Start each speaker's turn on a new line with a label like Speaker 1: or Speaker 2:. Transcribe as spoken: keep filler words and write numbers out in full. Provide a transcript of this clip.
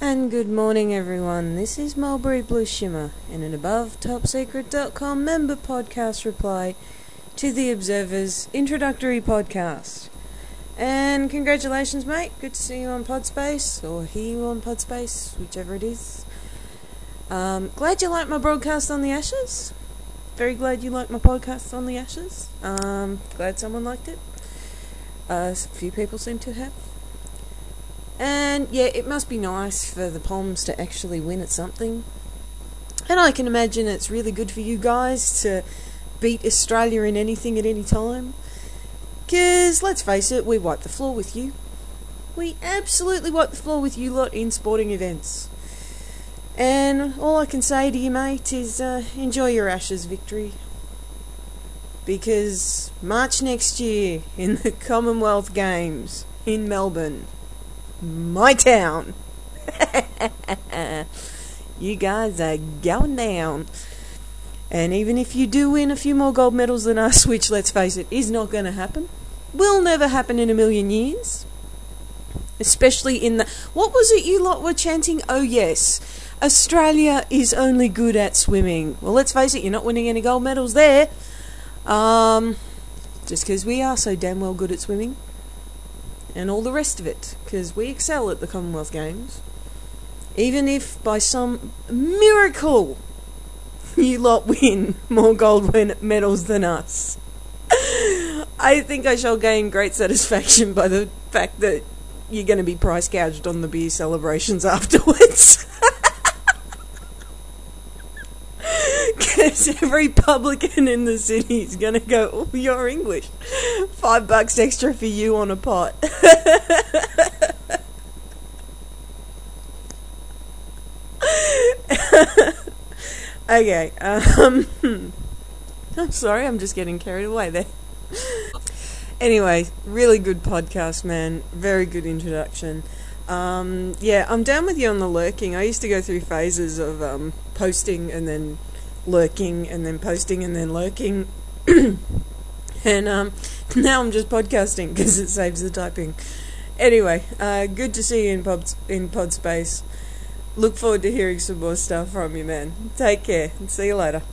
Speaker 1: And good morning, everyone. This is Mulberry Blue Shimmer in an above top secret dot com member podcast reply to the Observer's introductory podcast. And congratulations, mate. Good to see you on Podspace, or hear you on Podspace, whichever it is. Um, glad you liked my broadcast on the Ashes. Very glad you liked my podcast on the Ashes. Um, glad someone liked it. Uh, a few people seem to have. And yeah, it must be nice for the Poms to actually win at something. And I can imagine it's really good for you guys to beat Australia in anything at any time. Because, let's face it, we wipe the floor with you. We absolutely wipe the floor with you lot in sporting events. And all I can say to you, mate, is uh, enjoy your Ashes victory. Because March next year in the Commonwealth Games in Melbourne, my town, you guys are going down. And even if you do win a few more gold medals than us, which, let's face it, is not going to happen, will never happen in a million years, especially in the... What was it you lot were chanting? Oh yes, Australia is only good at swimming. Well, let's face it, you're not winning any gold medals there. Um, just because we are so damn well good at swimming. And all the rest of it, because we excel at the Commonwealth Games. Even if by some miracle you lot win more gold win- medals than us, I think I shall gain great satisfaction by the fact that you're going to be price gouged on the beer celebrations afterwards. Because every publican in the city is going to go, oh, you're English. Five bucks extra for you on a pot. Okay, um, I'm sorry, I'm just getting carried away there. Anyway, really good podcast, man. Very good introduction. Um, yeah, I'm down with you on the lurking. I used to go through phases of um, posting and then lurking and then posting and then lurking. And um, now I'm just podcasting because it saves the typing. Anyway, uh, good to see you in pod in Podspace. Look forward to hearing some more stuff from you, man. Take care and see you later.